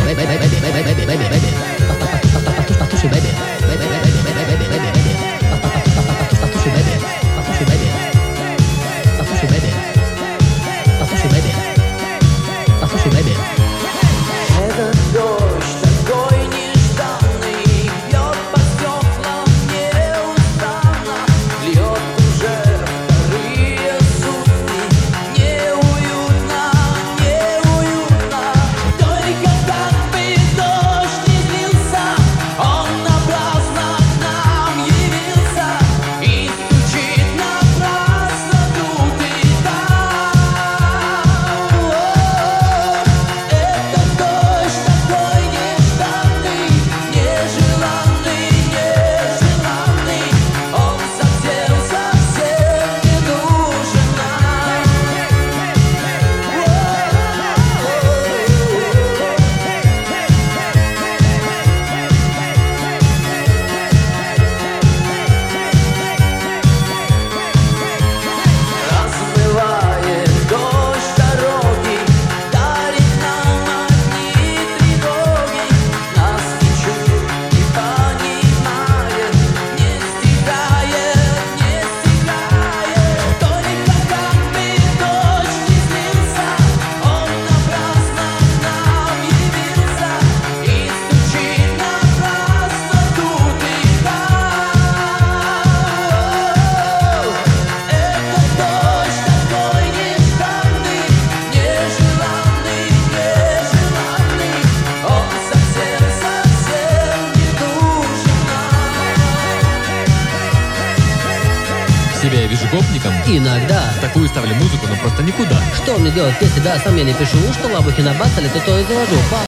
Себя я вижу гопником. Иногда. Такую ставлю музыку, но просто никуда. Что мне делать, если сам я не пишу? Что лабухи набацали, то и заложу.